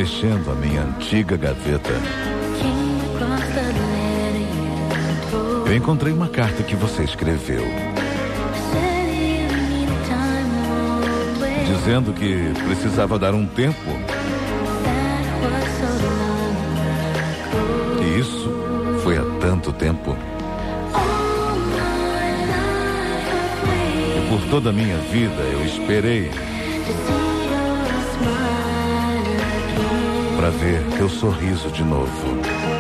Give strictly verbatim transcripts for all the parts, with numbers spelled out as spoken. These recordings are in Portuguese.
mexendo a minha antiga gaveta, eu encontrei uma carta que você escreveu, dizendo que precisava dar um tempo. E isso foi há tanto tempo. E por toda a minha vida eu esperei para ver teu sorriso de novo.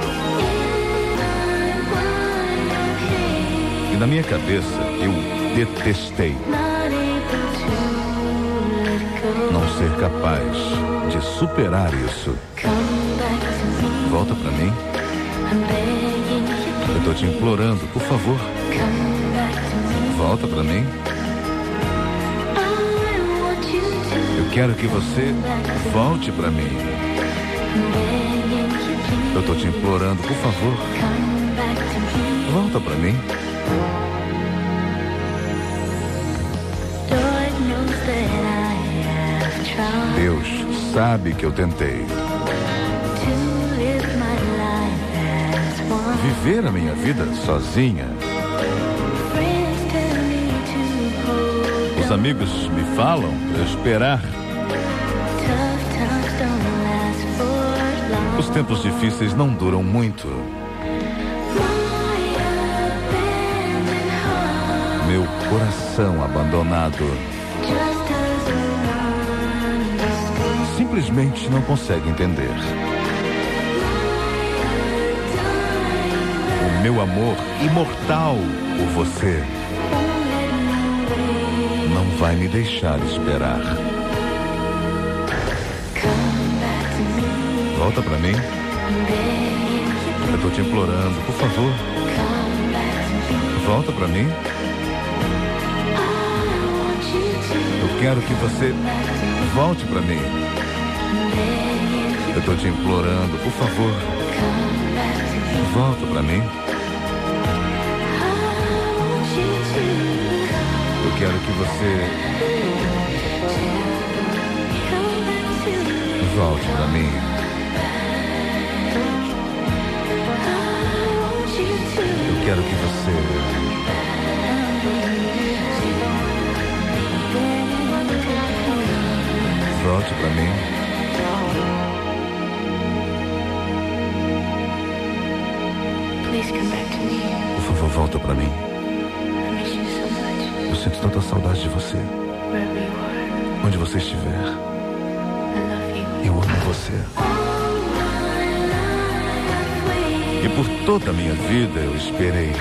E na minha cabeça eu detestei não ser capaz de superar isso. Volta pra mim. Eu tô te implorando, por favor. Volta pra mim. Eu quero que você volte pra mim. Eu tô te implorando, por favor. Volta pra mim. Deus sabe que eu tentei viver a minha vida sozinha. Os amigos me falam para eu esperar. Os tempos difíceis não duram muito. Meu coração abandonado simplesmente não consegue entender. O meu amor imortal por você não vai me deixar esperar. Volta pra mim. Eu tô te implorando, por favor. Volta pra mim. Eu quero que você volte pra mim. Eu tô te implorando, por favor. Volta pra mim. Eu quero que você volte pra mim. Eu quero que você volte pra mim. Por favor, volta pra mim. Eu sinto tanta saudade de você. Onde você estiver, eu amo você. E por toda a minha vida eu esperei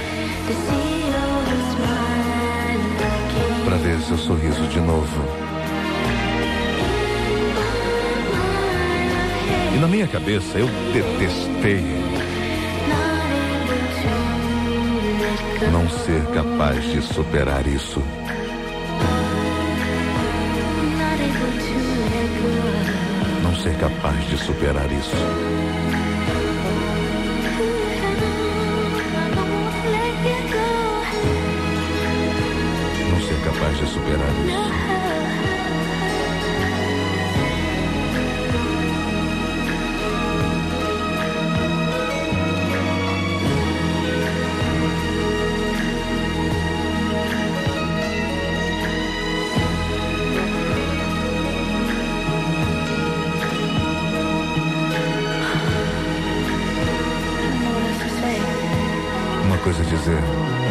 para ver seu sorriso de novo. E na minha cabeça eu detestei não ser capaz de superar isso. Não ser capaz de superar isso. Não ser capaz de superar isso. Coisa a dizer.